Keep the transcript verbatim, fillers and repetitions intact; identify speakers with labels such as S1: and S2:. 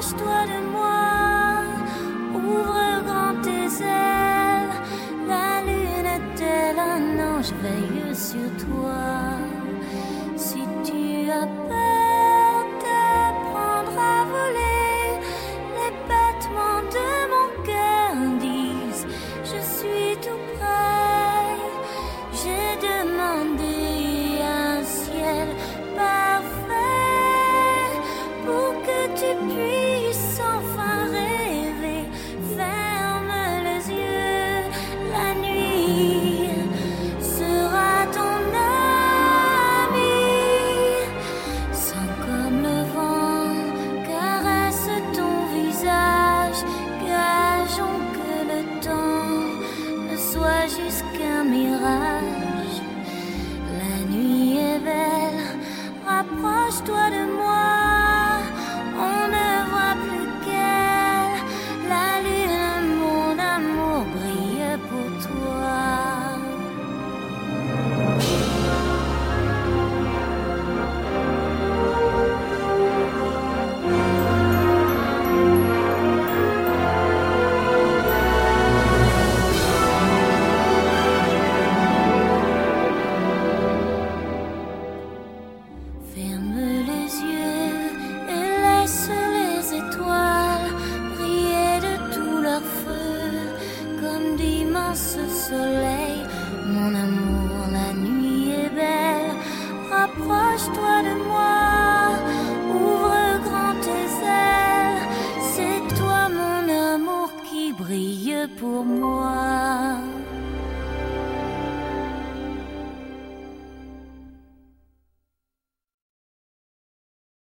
S1: Rapproche-toi de moi, ouvre grand tes ailes. La lune est-elle un ange veille sur toi? Si tu as peur de prendre à voler, les battements de mon cœur disent je suis tout près. J'ai demandé un ciel parfait pour que tu puisses enfin rêver. Ferme les yeux, la nuit sera ton ami. Sens comme le vent caresse ton visage. Gageons que le temps ne soit juste qu'un mirage. La nuit est belle, rapproche-toi de moi. On ne voit plus qu'elle. La lune, mon amour, brille pour toi. Ferme les yeux et laisse les étoiles briller de tout leur feu comme d'immenses soleils. Mon amour, la nuit est belle, rapproche-toi de